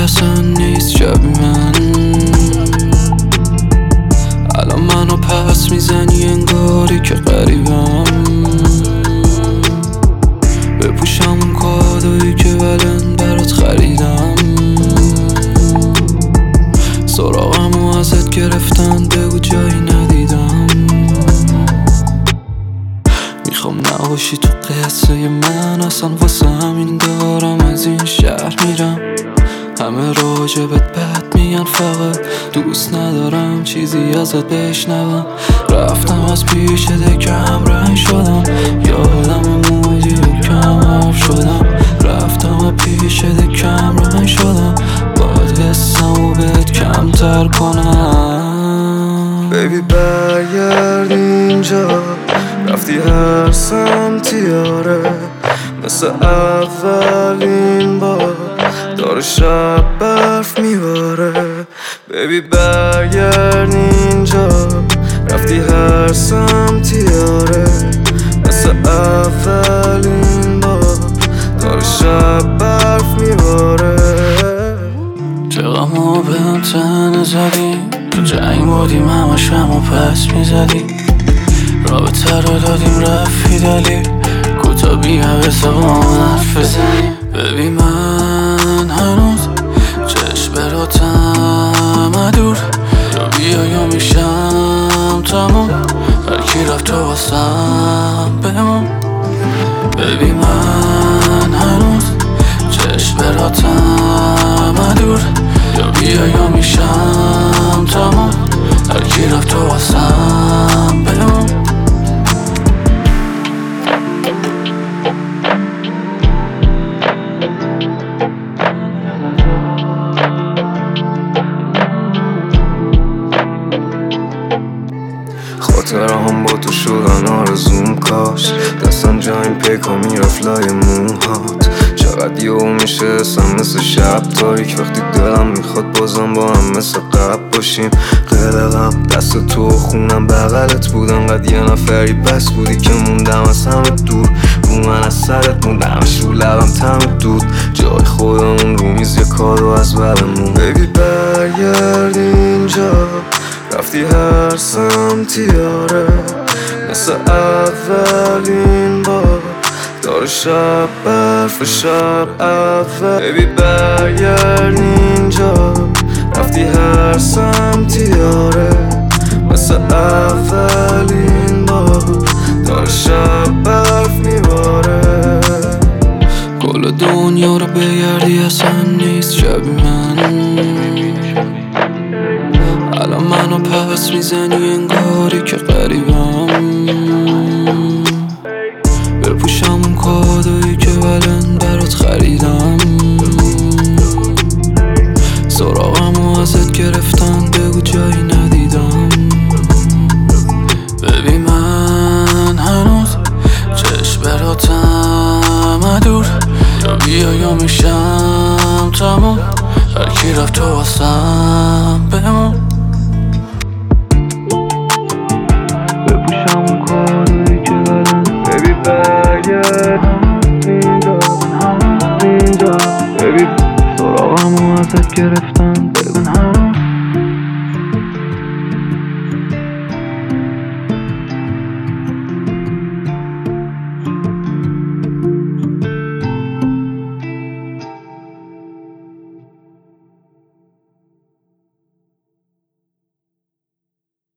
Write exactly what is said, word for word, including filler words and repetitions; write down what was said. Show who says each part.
Speaker 1: اصلا نیست شبیه من. الان منو پس میزنی انگاری که غریبم. بپوشم اون کادویی که ولن برات خریدم. سراغمو ازت گرفتن بگو جایی ندیدم. میخوام نباشی تو قصه من، اصلا واسه همین دارم از این شهر میرم. همه راجبت بد میگن فقط دوست ندارم چیزی ازت بشنوم. رفتم از پیش دکم رنگ شدم، یادم موجی و کم حرف شدم. رفتم از پیش دکم رنگ شدم، باید حسمو بهت کمتر کنم.
Speaker 2: بیبی برگرد اینجا، رفتی هر سمتی آره، مثل اولین بار داره شب برف میباره. بیبی برگرد اینجا، رفتی هر سمتی آره، مثل اولین بار داره شب برف میباره.
Speaker 1: چقدر به هم تنه زدی، تو جنگ بودیم همش همو پس میزدی. رابطه رو دادیم رفی دلی، کوتا بی حوثه با من حرف بزنی. ببین من هنوز چشم براتم دور، یا بیا یا میشم تموم، هرکی رفت تو واسم بمون. ببین من هنوز چشم براتم دور، یا بیا یا میشم تموم، هرکی رفت تو واسم بمون.
Speaker 2: خاطره هم با تو شدن آرزوم، کاش دستم جایم پیکا میرفت لای موهات. چقدر یهو میشه اسم مثل شب تاریک، وقتی دلم میخواد بازم با هم مثل قبل باشیم. قلقم دست تو خونم بغلت بودم، قد یه نفری بس بودی که موندم از همه دور. رو من از سرت موندمش رو لبم تم دود، جای خودمون رو میز یه کارو از برمون. بیبی برگرد اینجا، رفتی هر سمتی آره، مثل اولین بار داره شب برف شب اول. بیبی برگرد اینجا، رفتی هر سمتی آره، مثل اولین بار داره شب برف میباره.
Speaker 1: کل دنیا رو بگردی اصلا نیست شبیه من. الان منو پس میزنی انگاری که غریبم. بپوشم اون کادویی که ولن برات خریدم. سراغمو ازت گرفتن بگو جایی ندیدم. ببین من هنوز چشم براتم دور، یا بیا یا میشم تموم، هرکی رفت تو واسم بمون.
Speaker 2: بپوشم اون کادویی که ولن. بیبی برگرد اینجا، اینجا. بیبی
Speaker 1: سراغمو ازت گرفتن